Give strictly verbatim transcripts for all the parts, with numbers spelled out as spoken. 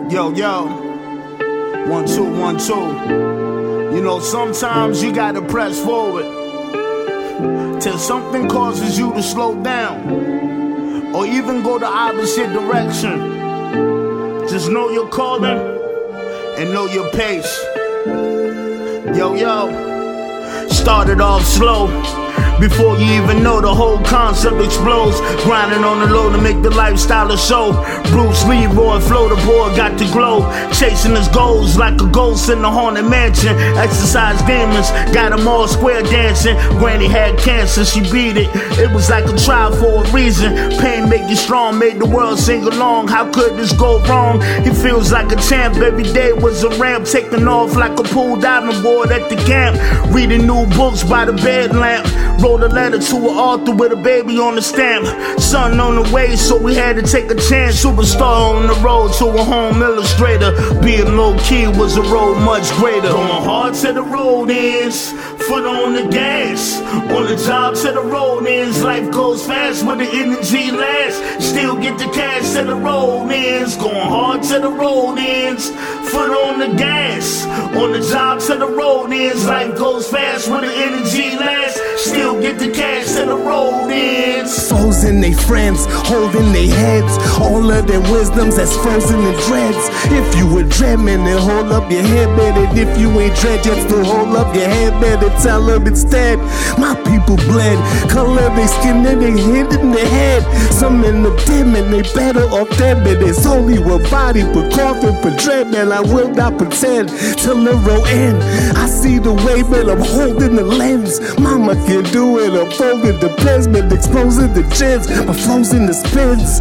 Yo, yo, one, two, one, two. You know, sometimes you gotta press forward till something causes you to slow down or even go the opposite direction. Just know your calling and know your pace. Yo, yo, started off slow. Before you even know, the whole concept explodes. Grinding on the low to make the lifestyle a show. Bruce Leroy, flow the boy, got the glow. Chasing his goals like a ghost in the haunted mansion. Exercise demons, got them all square dancing. Granny had cancer, she beat it. It was like a trial for a reason. Pain make you strong, made the world sing along. How could this go wrong? He feels like a champ, every day was a ramp. Taking off like a pool diving board at the camp. Reading new books by the bed lamp. Wrote a letter to an author with a baby on the stamp. Son on the way, so we had to take a chance. Superstar on the road to a home illustrator. Being low key was a road much greater. Going hard to the road ends, foot on the gas. On the job to the road ends, life goes fast when the energy lasts. Still get the cash to the road ends. Going hard to the road ends, foot on the gas. On the job to the road ends, life goes fast when the energy lasts. Still get the cash to the road ends. Foes and they friends, holding their heads. All of their wisdoms that's frozen in dreads. If you a dreadman, then hold up your head, man. And if you ain't dread, just to hold up your head, man. And tell them instead, my people bled. Color they skin and they hit in the head. Some in the dim and they better off dead, man. There's only one body per coffin per dread, man. I will not pretend till the road end. I see the way, man. I'm holding the lens. Mama can do it, I'm folding the pens, man, exposing the gens, my flows in the spins.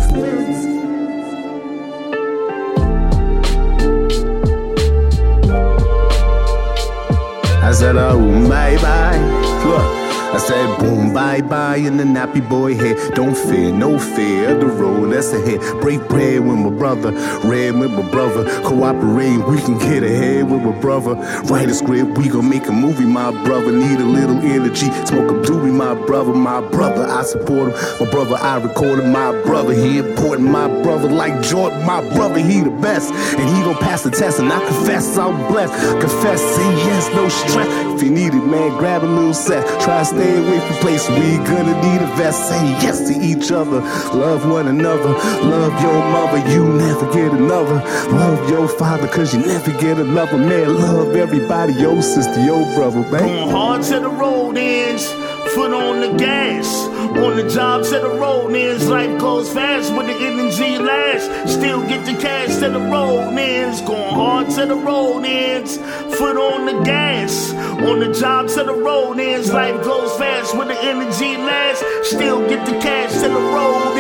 I said, oh, bye bye. Look. I said boom, bye bye in the nappy boy head. Don't fear, no fear of the road that's ahead. Break bread with my brother, red with my brother. Cooperate, we can get ahead with my brother. Write a script, we gon' make a movie, my brother. Need a little energy, smoke a doobie, my brother. My brother, I support him. My brother, I record him. My brother, he important. My brother, like Jordan, my brother, he the best. And he gon' pass the test, and I confess I'm blessed. Confess, say yes, no stress. If you need it, man, grab a little set. Try to stay away from places we gonna need a vest. Say yes to each other, love one another. Love your mother, you never get another. Love your father, cause you never get another. Man, love everybody, your sister, your brother, man. Going hard to the road ends, foot on the gas. On the job to the road ends, life goes fast when the energy lasts. Still get the cash to the road ends. Going hard to the road ends, foot on the gas. On the job to the road ends, life goes fast when the energy lasts. Still get the cash to the road